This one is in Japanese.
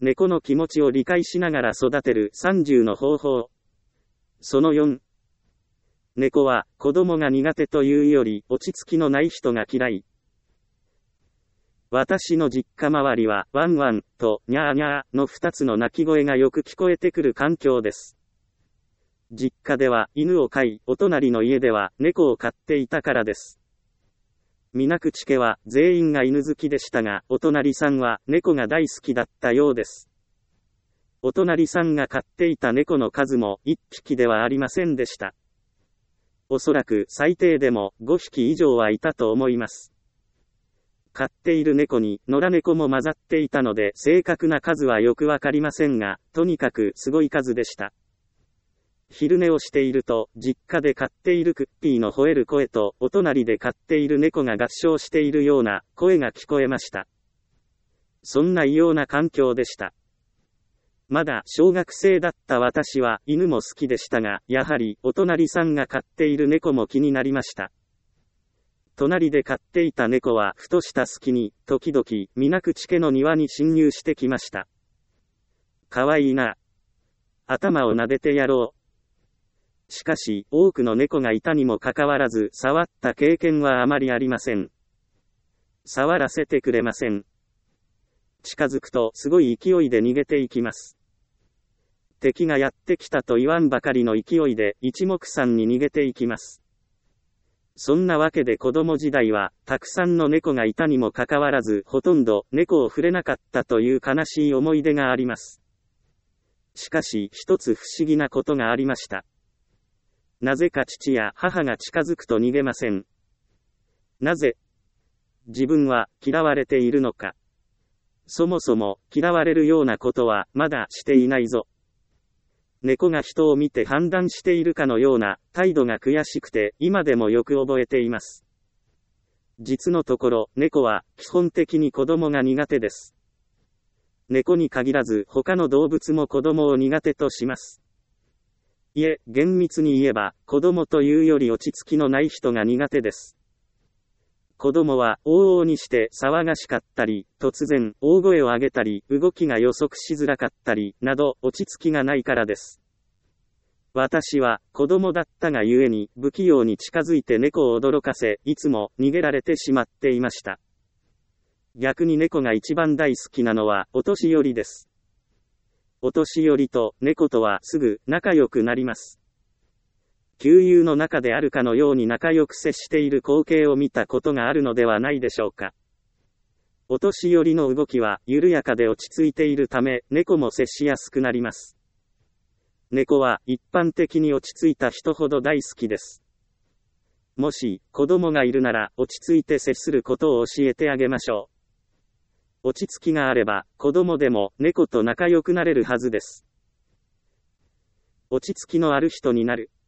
猫の気持ちを理解しながら育てる30の方法。その4。猫は子供が苦手というより落ち着きのない人が嫌い。私の実家周りはワンワンとニャーニャーの2つの鳴き声がよく聞こえてくる環境です。実家では犬を飼い、お隣の家では猫を飼っていたからです。水口家は全員が犬好きでしたが、お隣さんは猫が大好きだったようです。お隣さんが飼っていた猫の数も1匹ではありませんでした。おそらく最低でも5匹以上はいたと思います。飼っている猫に野良猫も混ざっていたので正確な数はよくわかりませんが、とにかくすごい数でした。昼寝をしていると、実家で飼っているクッピーの吠える声と、お隣で飼っている猫が合唱しているような声が聞こえました。そんな異様な環境でした。まだ小学生だった私は犬も好きでしたが、やはりお隣さんが飼っている猫も気になりました。隣で飼っていた猫はふとした隙に、時々、水口家の庭に侵入してきました。かわいいな。頭を撫でてやろう。しかし、多くの猫がいたにもかかわらず、触った経験はあまりありません。触らせてくれません。近づくとすごい勢いで逃げていきます。敵がやってきたと言わんばかりの勢いで一目散に逃げていきます。そんなわけで子供時代は、たくさんの猫がいたにもかかわらず、ほとんど猫を触れなかったという悲しい思い出があります。しかし、一つ不思議なことがありました。なぜか父や母が近づくと逃げません。なぜ？自分は嫌われているのか。そもそも嫌われるようなことはまだしていないぞ。猫が人を見て判断しているかのような態度が悔しくて今でもよく覚えています。実のところ猫は基本的に子供が苦手です。猫に限らず他の動物も子供を苦手とします。いえ、厳密に言えば子供というより落ち着きのない人が苦手です。子供は往々にして騒がしかったり、突然大声を上げたり、動きが予測しづらかったり、など落ち着きがないからです。私は子供だったがゆえに不器用に近づいて猫を驚かせ、いつも逃げられてしまっていました。逆に猫が一番大好きなのはお年寄りです。お年寄りと猫とはすぐ仲良くなります。旧友の中であるかのように仲良く接している光景を見たことがあるのではないでしょうか。お年寄りの動きは緩やかで落ち着いているため、猫も接しやすくなります。猫は一般的に落ち着いた人ほど大好きです。もし子供がいるなら落ち着いて接することを教えてあげましょう。落ち着きがあれば子供でも猫と仲良くなれるはずです。落ち着きのある人になる。